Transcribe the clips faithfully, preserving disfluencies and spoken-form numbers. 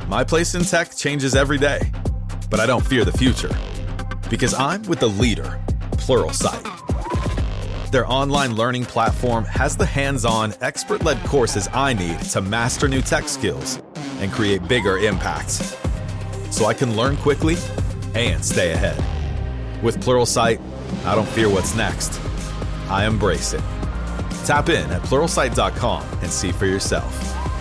My place in tech changes every day, but I don't fear the future because I'm with the leader, Pluralsight. Their online learning platform has the hands-on, expert-led courses I need to master new tech skills and create bigger impacts, so I can learn quickly and stay ahead. With Pluralsight, I don't fear what's next. I embrace it. Tap in at pluralsight dot com and see for yourself.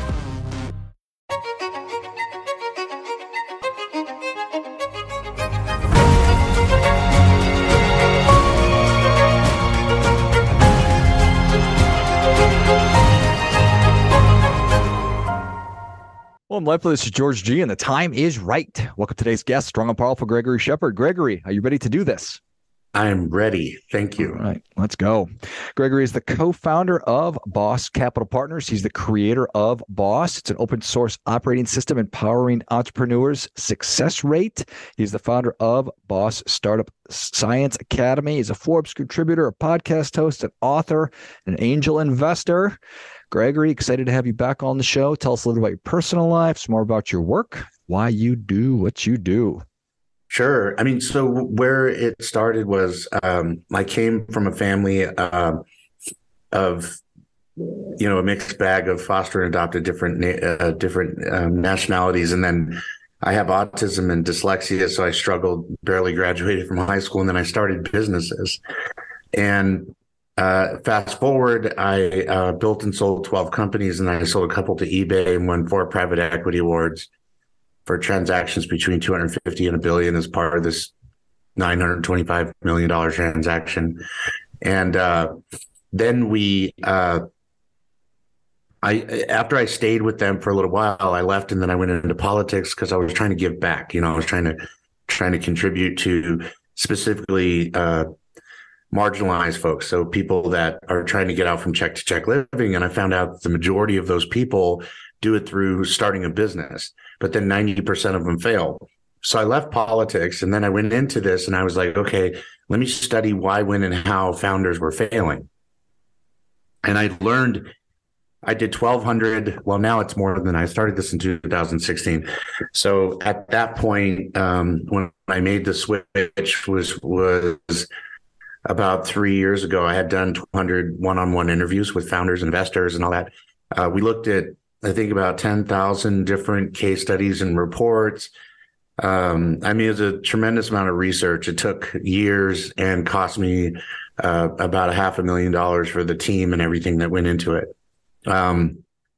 Well, my pleasure. This is George G, and the time is right. Welcome to today's guest, strong and powerful Gregory Shepard. Gregory, are you ready to do this? I am ready. Thank you. All right, let's go. Gregory is the co-founder of Boss Capital Partners. He's the creator of Boss. It's an open source operating system empowering entrepreneurs' success rate. He's the founder of Boss Startup Science Academy. He's a Forbes contributor, a podcast host, an author, an angel investor. Gregory, excited to have you back on the show. Tell us a little about your personal life, some more about your work, why you do what you do. Sure. I mean, so where it started was um, I came from a family uh, of, you know, a mixed bag of foster and adopted different uh, different um, nationalities. And then I have autism and dyslexia, so I struggled, barely graduated from high school, and then I started businesses. And Uh, fast forward, I uh, built and sold twelve companies, and I sold a couple to eBay and won four private equity awards for transactions between two hundred fifty and a billion as part of this nine hundred twenty-five million dollars transaction. And uh, then we, uh, I after I stayed with them for a little while, I left, and then I went into politics because I was trying to give back. You know, I was trying to trying to contribute to specifically uh, marginalized folks, so people that are trying to get out from check to check living. And I found out the majority of those people do it through starting a business, but then ninety percent of them fail. So I left politics, and then I went into this, and I was like, okay, let me study why, when, and how founders were failing. And I learned, I did twelve hundred. Well, now it's more than I started this in two thousand sixteen. So at that point, um, when I made the switch was, was about three years ago, I had done two hundred one-on-one interviews with founders, investors, and all that. Uh, we looked at, I think, about ten thousand different case studies and reports. Um, I mean, it was a tremendous amount of research. It took years and cost me uh, about a half a million dollars for the team and everything that went into it. Um,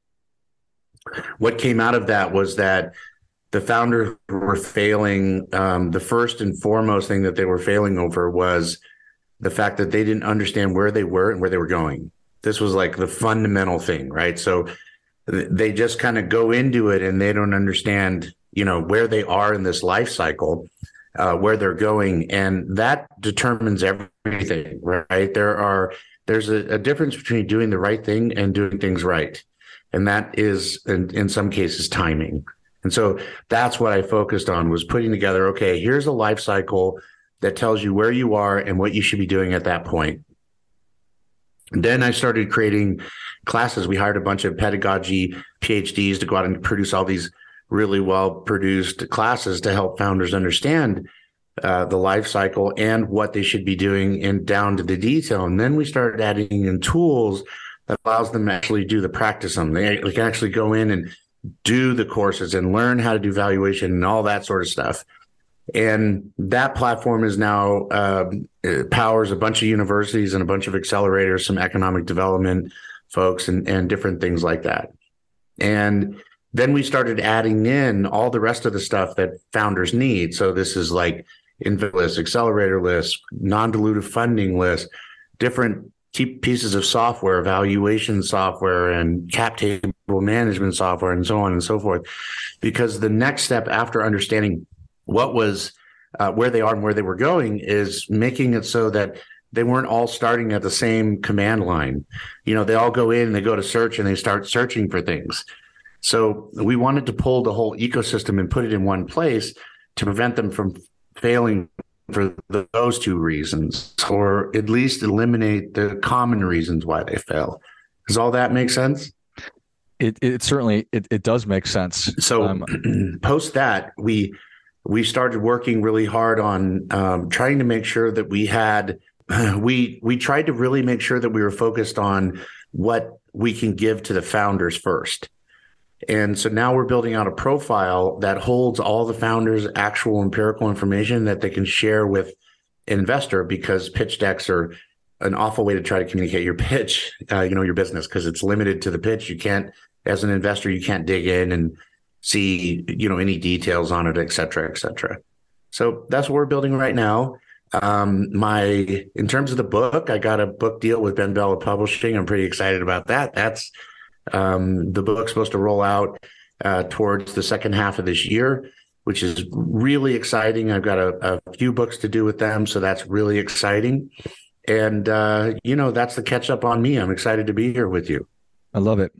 what came out of that was that the founders were failing. Um, the first and foremost thing that they were failing over was the fact that they didn't understand where they were and where they were going. This was like the fundamental thing, right? So they just kind of go into it and they don't understand, you know, where they are in this life cycle, uh, where they're going. And that determines everything, right? There are, there's a, a difference between doing the right thing and doing things right. And that is, in, in some cases, timing. And so that's what I focused on, was putting together, okay, here's a life cycle that tells you where you are and what you should be doing at that point. And then I started creating classes. We hired a bunch of pedagogy P H Ds to go out and produce all these really well-produced classes to help founders understand uh, the life cycle and what they should be doing and down to the detail. And then we started adding in tools that allows them to actually do the practice on them. They, they can actually go in and do the courses and learn how to do valuation and all that sort of stuff. And that platform is now uh, powers a bunch of universities and a bunch of accelerators, some economic development folks, and, and different things like that. And then we started adding in all the rest of the stuff that founders need. So this is like invite lists, accelerator lists, non-dilutive funding lists, different pieces of software, valuation software, and cap table management software, and so on and so forth. Because the next step after understanding what was uh, where they are and where they were going is making it so that they weren't all starting at the same command line. You know, they all go in and they go to search and they start searching for things. So we wanted to pull the whole ecosystem and put it in one place to prevent them from failing for the, those two reasons, or at least eliminate the common reasons why they fail. Does all that make sense? It it certainly it, it does make sense. So Um, post that, we we started working really hard on um, trying to make sure that we had we we tried to really make sure that we were focused on what we can give to the founders first. And so now we're building out a profile that holds all the founders' actual empirical information that they can share with an investor, because pitch decks are an awful way to try to communicate your pitch, uh, you know, your business, because it's limited to the pitch. You can't, as an investor, you can't dig in and see, you know, any details on it, et cetera, et cetera. So that's what we're building right now. Um, my, in terms of the book, I got a book deal with BenBella Publishing. I'm pretty excited about that. That's, um, the book's supposed to roll out, uh, towards the second half of this year, which is really exciting. I've got a, a few books to do with them, so that's really exciting. And, uh, you know, that's the catch up on me. I'm excited to be here with you. I love it.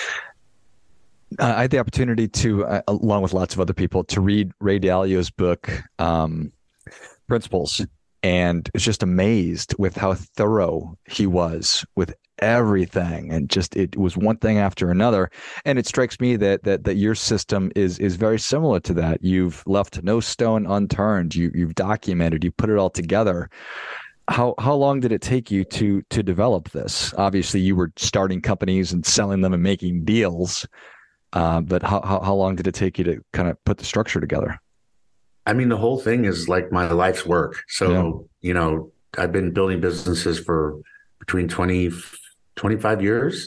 Uh, I had the opportunity to, uh, along with lots of other people, to read Ray Dalio's book, um, Principles, and was just amazed with how thorough he was with everything, and just it was one thing after another. And it strikes me that that that your system is is very similar to that. You've left no stone unturned. You you've documented. You put it all together. How how long did it take you to to develop this? Obviously, you were starting companies and selling them and making deals, uh, but how, how how long did it take you to kind of put the structure together? I mean, the whole thing is like my life's work. So, yeah. you know, I've been building businesses for between twenty, twenty-five years.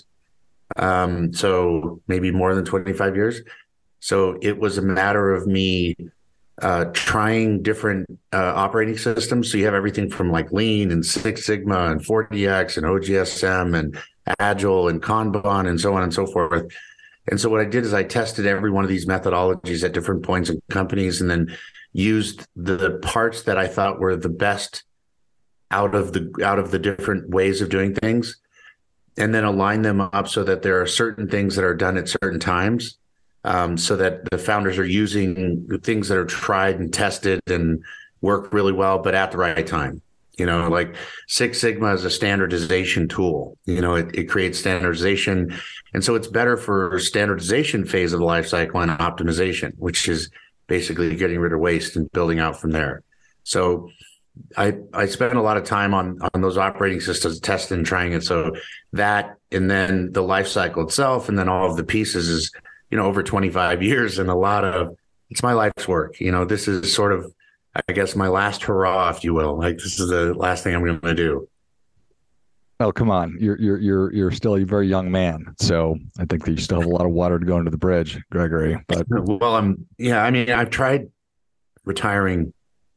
Um, so maybe more than twenty-five years. So it was a matter of me uh, trying different uh, operating systems. So you have everything from like Lean and Six Sigma and forty X and O G S M and Agile and Kanban and so on and so forth. And so what I did is I tested every one of these methodologies at different points in companies, and then used the parts that I thought were the best out of the out of the different ways of doing things, and then align them up so that there are certain things that are done at certain times, um, so that the founders are using things that are tried and tested and work really well, but at the right time. You know, like Six Sigma is a standardization tool. You know, it, it creates standardization. And so it's better for standardization phase of the life cycle and optimization, which is basically getting rid of waste and building out from there. So I I spent a lot of time on on those operating systems, testing and trying it. So that, and then the life cycle itself, and then all of the pieces is, you know, over twenty-five years, and a lot of, it's my life's work. You know, this is sort of, I guess, my last hurrah, if you will. Like, this is the last thing I'm going to do. Oh, come on. You're, you're, you're, you're still a very young man. So I think that you still have a lot of water to go into the bridge, Gregory. But well, I'm, yeah, I mean, I've tried retiring.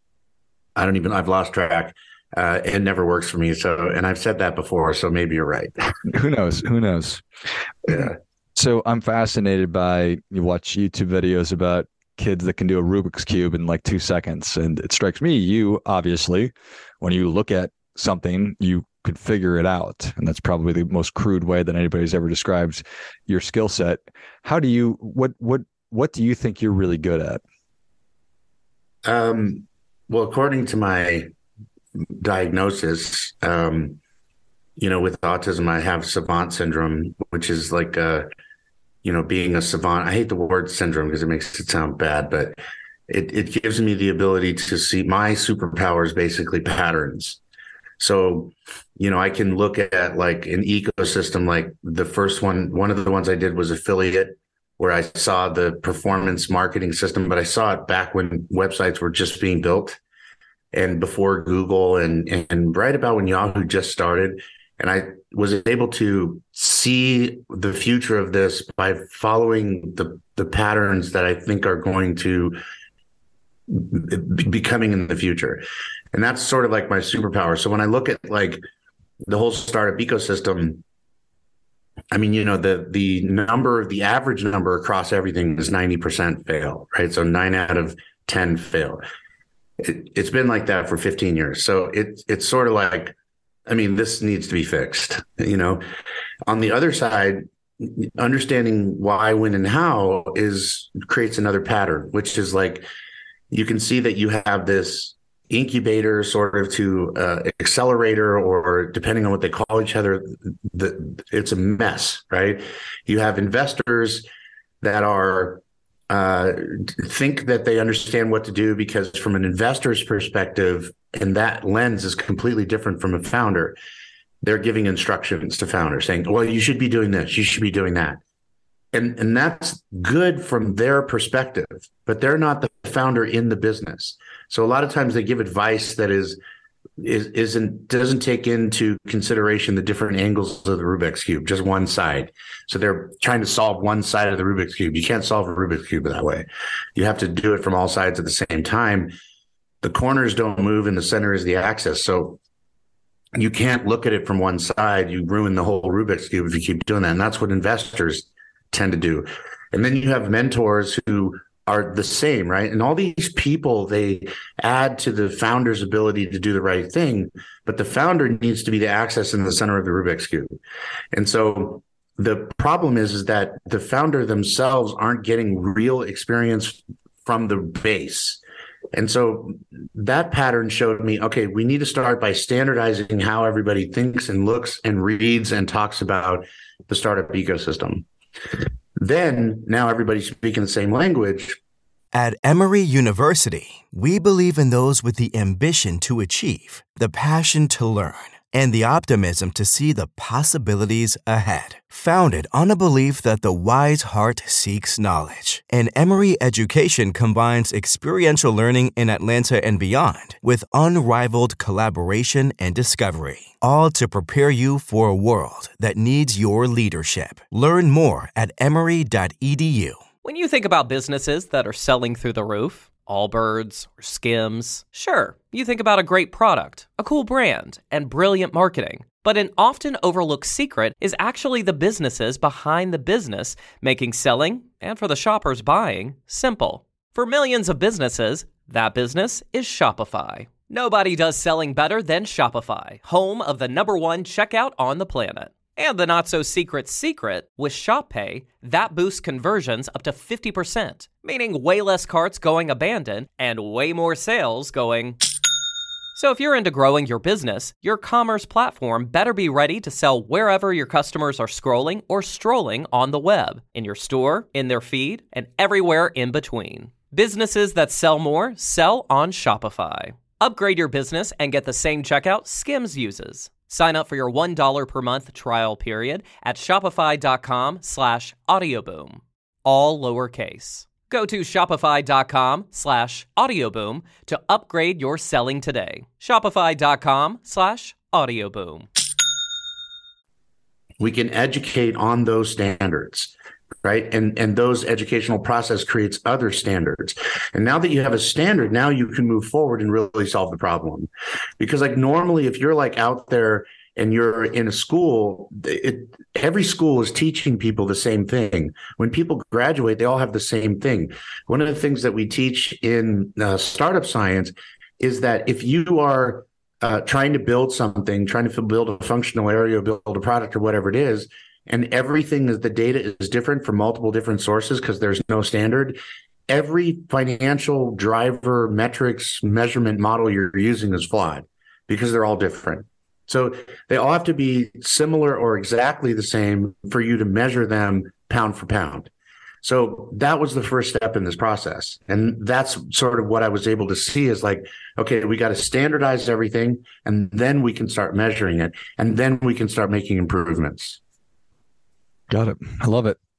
I don't even, I've lost track. Uh, it never works for me. So, and I've said that before, so maybe you're right. Who knows? Who knows? Yeah. So I'm fascinated by, you watch YouTube videos about kids that can do a Rubik's Cube in like two seconds. And it strikes me, you obviously, when you look at something, you could figure it out. And that's probably the most crude way that anybody's ever described your skill set. How do you, what, what, what do you think you're really good at? Um, well, according to my diagnosis, um, you know, with autism, I have savant syndrome, which is like, a, you know, being a savant. I hate the word syndrome because it makes it sound bad, but it, it gives me the ability to see my superpowers, basically patterns. So, you know, I can look at like an ecosystem, like the first one, one of the ones I did was affiliate, where I saw the performance marketing system, but I saw it back when websites were just being built and before Google, and, and right about when Yahoo just started. And I was able to see the future of this by following the, the patterns that I think are going to be coming in the future. And that's sort of like my superpower. So when I look at like the whole startup ecosystem, I mean, you know, the the number, the average number across everything is ninety percent fail, right? So nine out of ten fail. It, it's been like that for fifteen years. So it, it's sort of like, I mean, this needs to be fixed, you know. On the other side, understanding why, when, and how is creates another pattern, which is like, you can see that you have this, incubator sort of to uh, accelerator, or depending on what they call each other, the, it's a mess, right? You have investors that are uh, think that they understand what to do, because from an investor's perspective, and that lens is completely different from a founder. They're giving instructions to founders saying, well, you should be doing this, you should be doing that. And, and that's good from their perspective, but they're not the founder in the business. So a lot of times they give advice that is, is isn't doesn't take into consideration the different angles of the Rubik's Cube, just one side. So they're trying to solve one side of the Rubik's Cube. You can't solve a Rubik's Cube that way. You have to do it from all sides at the same time. The corners don't move and the center is the axis. So you can't look at it from one side. You ruin the whole Rubik's Cube if you keep doing that. And that's what investors tend to do. And then you have mentors who are the same, right? And all these people, they add to the founder's ability to do the right thing, but the founder needs to be the axis in the center of the Rubik's Cube. And so the problem is, is that the founder themselves aren't getting real experience from the base. And so that pattern showed me, okay, we need to start by standardizing how everybody thinks and looks and reads and talks about the startup ecosystem. Then now everybody's speaking the same language. At Emory University, we believe in those with the ambition to achieve, the passion to learn, and the optimism to see the possibilities ahead. Founded on a belief that the wise heart seeks knowledge, and Emory education combines experiential learning in Atlanta and beyond with unrivaled collaboration and discovery, all to prepare you for a world that needs your leadership. Learn more at emory dot e d u. When you think about businesses that are selling through the roof, Allbirds or Skims, sure, you think about a great product, a cool brand, and brilliant marketing. But an often overlooked secret is actually the businesses behind the business, making selling, and for the shoppers buying, simple. For millions of businesses, that business is Shopify. Nobody does selling better than Shopify, home of the number one checkout on the planet. And the not-so-secret secret, with Shop Pay, that boosts conversions up to fifty percent, meaning way less carts going abandoned and way more sales going... So if you're into growing your business, your commerce platform better be ready to sell wherever your customers are scrolling or strolling on the web, in your store, in their feed, and everywhere in between. Businesses that sell more sell on Shopify. Upgrade your business and get the same checkout Skims uses. Sign up for your one dollar per month trial period at shopify.com slash audioboom. All lowercase. Go to shopify.com slash audioboom to upgrade your selling today. Shopify.com slash audioboom. We can educate on those standards, right? And, and those educational process creates other standards. And now that you have a standard, now you can move forward and really solve the problem. Because like normally, if you're like out there and you're in a school, it, every school is teaching people the same thing. When people graduate, they all have the same thing. One of the things that we teach in uh, startup science is that if you are uh, trying to build something, trying to build a functional area, build a product or whatever it is, and everything is the data is different from multiple different sources because there's no standard. Every financial driver metrics measurement model you're using is flawed because they're all different. So they all have to be similar or exactly the same for you to measure them pound for pound. So that was the first step in this process. And that's sort of what I was able to see is like, okay, we got to standardize everything and then we can start measuring it and then we can start making improvements. Got it. I love it.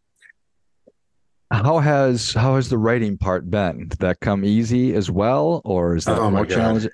How has how has the writing part been? Did that come easy as well, or is that oh more challenging?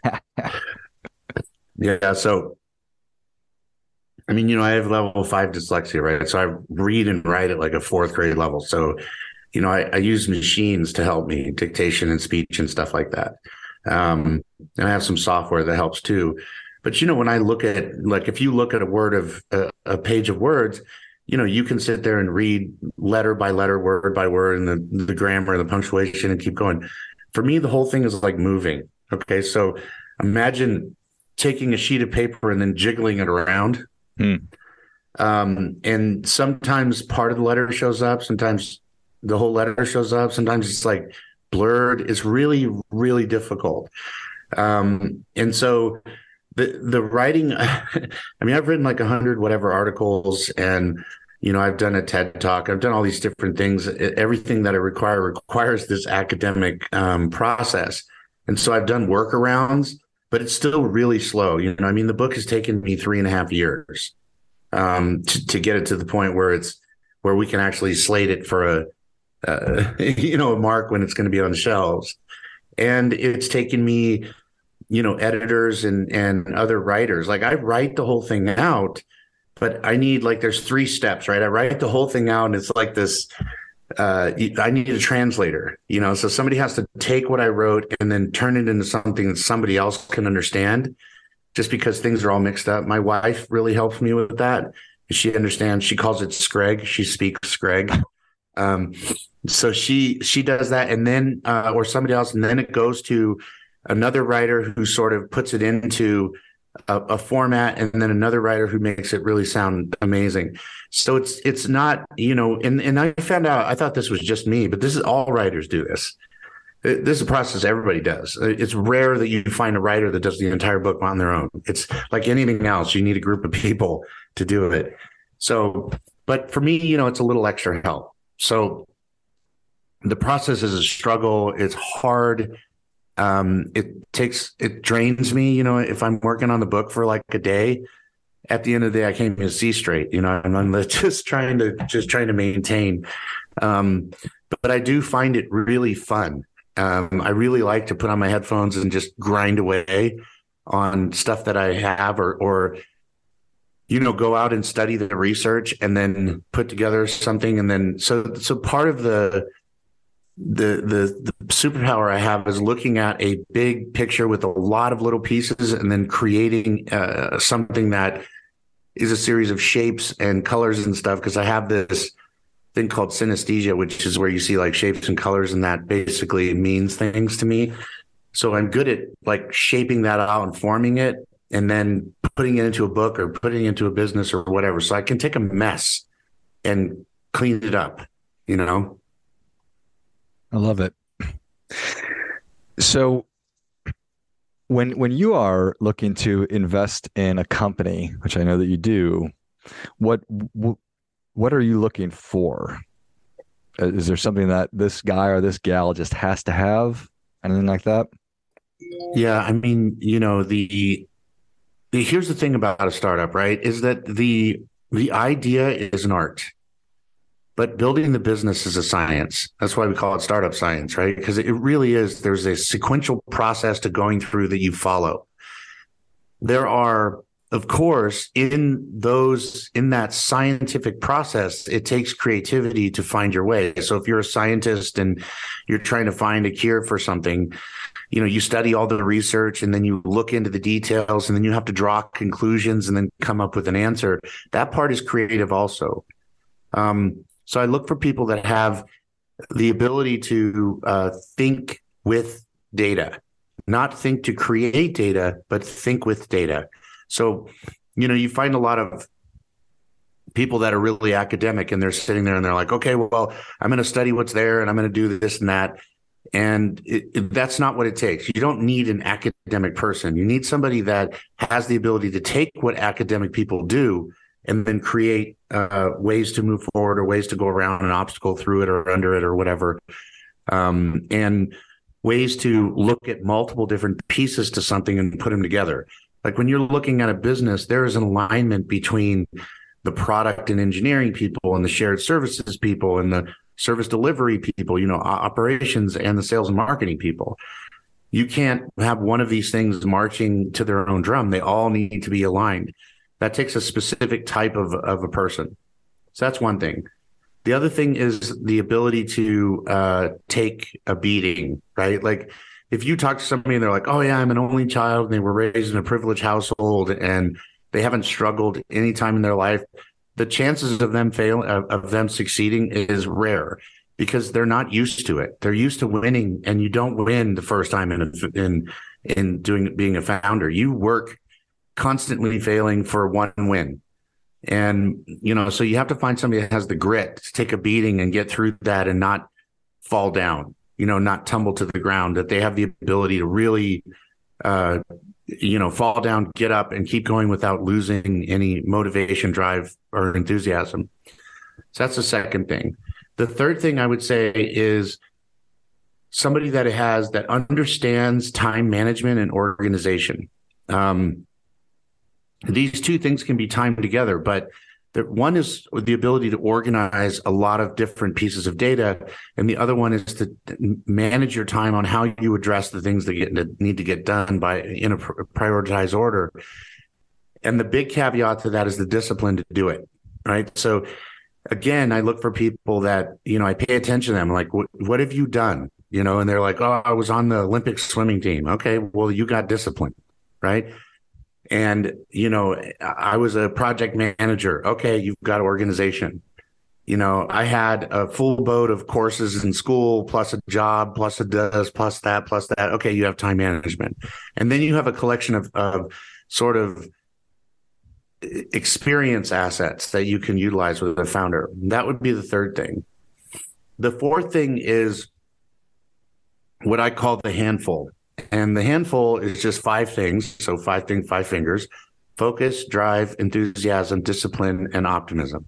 Yeah. So, I mean, you know, I have level five dyslexia, right? So I read and write at like a fourth grade level. So, you know, I, I use machines to help me, dictation and speech and stuff like that. Um, and I have some software that helps too. But, you know, when I look at, like, if you look at a word of uh, a page of words, you know, you can sit there and read letter by letter, word by word, and the, the grammar and the punctuation and keep going. For me, the whole thing is like moving. Okay. So imagine taking a sheet of paper and then jiggling it around. Hmm. Um, and sometimes part of the letter shows up. Sometimes the whole letter shows up. Sometimes it's like blurred. It's really, really difficult. Um, and so the the writing, I mean, I've written like a hundred whatever articles, and you know, I've done a TED Talk. I've done all these different things. Everything that I require requires this academic um, process. And so I've done workarounds, but it's still really slow. You know, I mean, the book has taken me three and a half years um, to, to get it to the point where it's where we can actually slate it for a, uh, you know, a mark when it's going to be on the shelves. And it's taken me, you know, editors and and other writers. Like I write the whole thing out. But I need like there's three steps, right? I write the whole thing out, and it's like this. Uh, I need a translator, you know. So somebody has to take what I wrote and then turn it into something that somebody else can understand. Just because things are all mixed up, my wife really helps me with that. She understands. She calls it Screg. She speaks Screg. Um, so she she does that, and then uh, or somebody else, and then it goes to another writer who sort of puts it into A, a format, and then another writer who makes it really sound amazing. So it's it's not, you know, and, and I found out, I thought this was just me, but this is all writers do this. This is a process everybody does. It's rare that you find a writer that does the entire book on their own. It's like anything else. You need a group of people to do it. So, but for me, you know, it's a little extra help. So the process is a struggle. It's hard. Um, it takes, it drains me, you know, if I'm working on the book for like a day, at the end of the day, I can't even see straight, you know, and I'm just trying to, just trying to maintain. Um, but, but I do find it really fun. Um, I really like to put on my headphones and just grind away on stuff that I have, or, or, you know, go out and study the research and then put together something. And then, so, so part of the, The, the the superpower I have is looking at a big picture with a lot of little pieces and then creating uh, something that is a series of shapes and colors and stuff, because I have this thing called synesthesia, which is where you see like shapes and colors, and that basically means things to me. So I'm good at like shaping that out and forming it and then putting it into a book or putting it into a business or whatever. So I can take a mess and clean it up, you know? I love it. So when when you are looking to invest in a company, which I know that you do, what what are you looking for? Is there something that this guy or this gal just has to have? Anything like that? Yeah, I mean, you know, the, the here's the thing about a startup, right? Is that the the idea is an art. But building the business is a science. That's why we call it startup science, right? Because it really is. There's a sequential process to going through that you follow. There are, of course, in those, in that scientific process, it takes creativity to find your way. So if you're a scientist and you're trying to find a cure for something, you know, you study all the research and then you look into the details and then you have to draw conclusions and then come up with an answer. That part is creative also. Um, So I look for people that have the ability to uh, think with data, not think to create data, but think with data. So, you know, you find a lot of people that are really academic and they're sitting there and they're like, okay, well, I'm going to study what's there and I'm going to do this and that. And it, it, that's not what it takes. You don't need an academic person. You need somebody that has the ability to take what academic people do and then create uh, ways to move forward or ways to go around an obstacle through it or under it or whatever. Um, and ways to look at multiple different pieces to something and put them together. Like when you're looking at a business, there is an alignment between the product and engineering people and the shared services people and the service delivery people, you know, operations and the sales and marketing people. You can't have one of these things marching to their own drum. They all need to be aligned. That takes a specific type of, of a person. So that's one thing. The other thing is the ability to uh, take a beating, right? Like if you talk to somebody and they're like, oh yeah, I'm an only child and they were raised in a privileged household and they haven't struggled any time in their life, the chances of them failing, of, of them succeeding is rare because they're not used to it. They're used to winning, and you don't win the first time in, a, in, in doing, being a founder. You work constantly failing for one win. And, you know, so you have to find somebody that has the grit to take a beating and get through that and not fall down, you know, not tumble to the ground, that they have the ability to really uh, you know, fall down, get up, and keep going without losing any motivation, drive, or enthusiasm. So that's the second thing. The third thing I would say is somebody that has, that understands time management and organization. Um, these two things can be timed together, but the one is the ability to organize a lot of different pieces of data, and the other one is to manage your time on how you address the things that, get, that need to get done by in a prioritized order. And the big caveat to that is the discipline to do it, right? So again, I look for people that, you know, I pay attention to them, like, what, what have you done? You know, and they're like, oh, I was on the Olympic swimming team. Okay, well, you got discipline, right? And, you know, I was a project manager. Okay, you've got organization. You know, I had a full boat of courses in school, plus a job, plus a this, plus that, plus that. Okay, you have time management. And then you have a collection of, of sort of experience assets that you can utilize with a founder. That would be the third thing. The fourth thing is what I call the handful. And the handful is just five things. So five things, five fingers: focus, drive, enthusiasm, discipline, and optimism.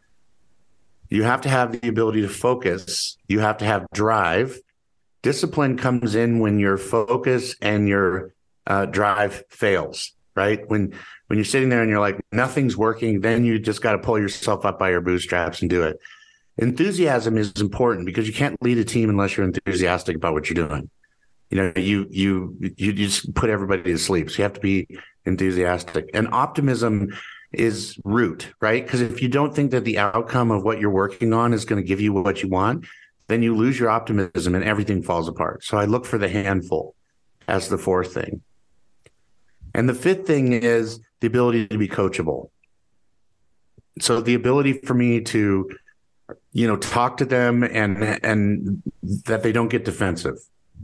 You have to have the ability to focus. You have to have drive. Discipline comes in when your focus and your uh, drive fails, right? When when you're sitting there and you're like, nothing's working, then you just got to pull yourself up by your bootstraps and do it. Enthusiasm is important because you can't lead a team unless you're enthusiastic about what you're doing. You know, you you you just put everybody to sleep. So you have to be enthusiastic. And optimism is root, right? Because if you don't think that the outcome of what you're working on is going to give you what you want, then you lose your optimism and everything falls apart. So I look for the handful as the fourth thing. And the fifth thing is the ability to be coachable. So the ability for me to, you know, talk to them and and that they don't get defensive.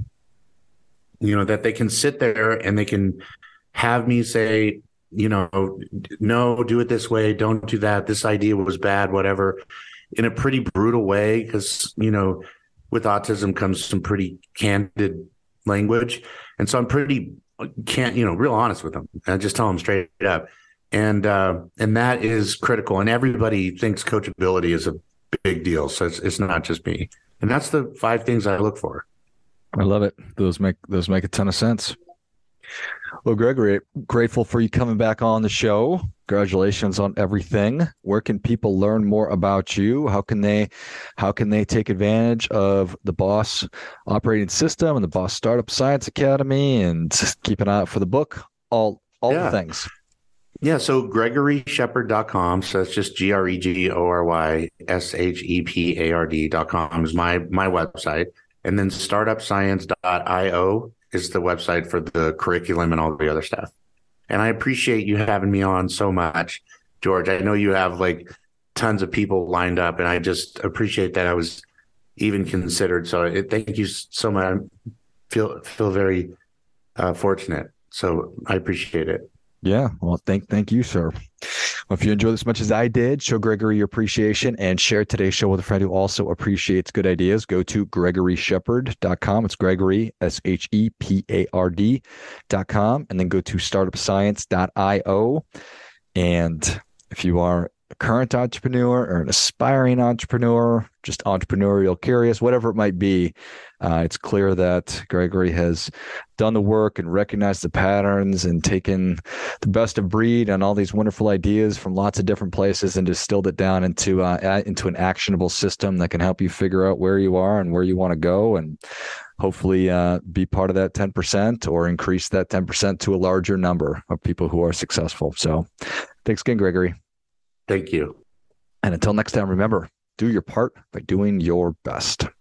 You know, that they can sit there and they can have me say, you know, no, do it this way. Don't do that. This idea was bad, whatever, in a pretty brutal way. Because, you know, with autism comes some pretty candid language. And so I'm pretty, can't, you know, real honest with them. I just tell them straight up. And, uh, and that is critical. And everybody thinks coachability is a big deal. So it's, it's not just me. And that's the five things I look for. I love it. Those make those make a ton of sense. Well, Gregory, grateful for you coming back on the show. Congratulations on everything. Where can people learn more about you? How can they how can they take advantage of the Boss operating system and the Boss Startup Science Academy, and keep an eye out for the book? All all yeah. the things. Yeah, so gregory shepard dot com. So it's just G R E G O R Y S H E P A R D dot com is my my website. And then startup science dot io is the website for the curriculum and all the other stuff. And I appreciate you having me on so much, George. I know you have like tons of people lined up, and I just appreciate that I was even considered. So it, thank you so much. I feel feel very uh, fortunate. So I appreciate it. Yeah. Well, thank thank you, sir. Well, if you enjoyed as much as I did, show Gregory your appreciation and share today's show with a friend who also appreciates good ideas. Go to gregory shepard dot com. It's Gregory, S H E P A R D dot com. And then go to startup science dot io. And if you are a current entrepreneur or an aspiring entrepreneur, just entrepreneurial curious, whatever it might be, uh, it's clear that Gregory has done the work and recognized the patterns and taken the best of breed and all these wonderful ideas from lots of different places and distilled it down into uh, into an actionable system that can help you figure out where you are and where you want to go, and hopefully uh, be part of that ten percent or increase that ten percent to a larger number of people who are successful. So thanks again, Gregory. Thank you. And until next time, remember, do your part by doing your best.